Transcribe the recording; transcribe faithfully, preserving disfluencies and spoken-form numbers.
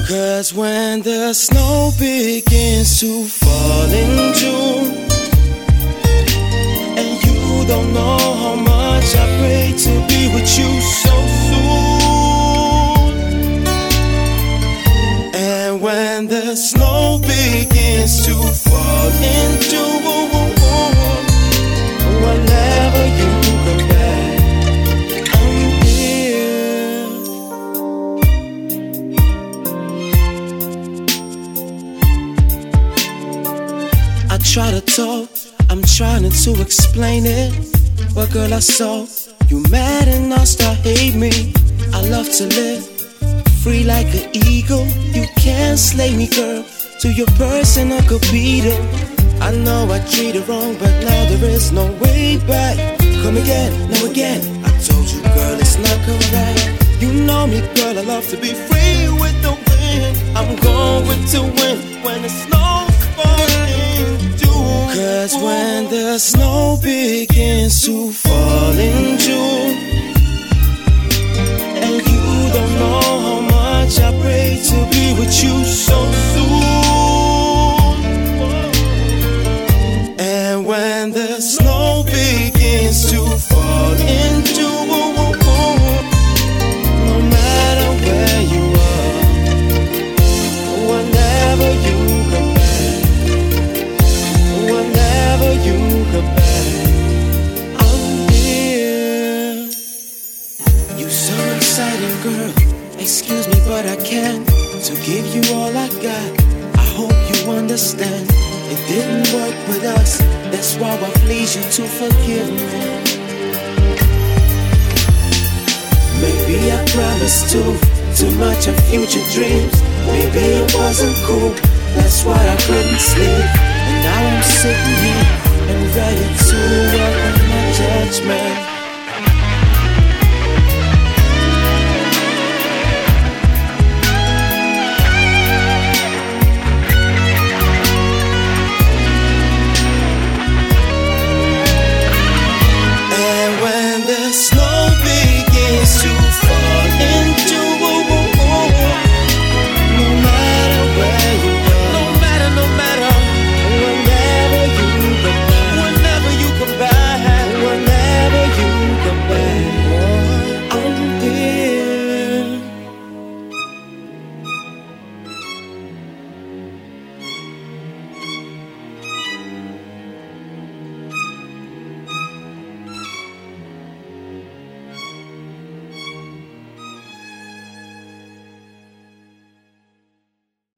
Cause when the snow begins to fall in June, and you don't know how much I pray to be with you so soon. And when the snow begins to fall in June, whenever you come back, I'm here. I try to talk, I'm trying to explain it, but girl, I saw you mad and I start hate me. I love to live free like an eagle. You can't slay me, girl. To your person I could beat her. I know I treated wrong, but now there is no way back. Come again, no again. I told you, girl, it's not correct. You know me, girl, I love to be free with the wind. I'm going to win when the snow's falling June. Cause when the snow begins to fall in June, and you don't know how much I pray to be with you so soon. And when the snow begins to fall in June, no matter where you are, whenever you come back, whenever you come back, I'm here. You so exciting, girl. Excuse me, but I can't to give you all I got. I hope you understand. It didn't work with us. That's why I please you to forgive me. Maybe I promised too too much of future dreams. Maybe it wasn't cool. That's why I couldn't sleep. And now I'm sitting here and ready to welcome my judgment.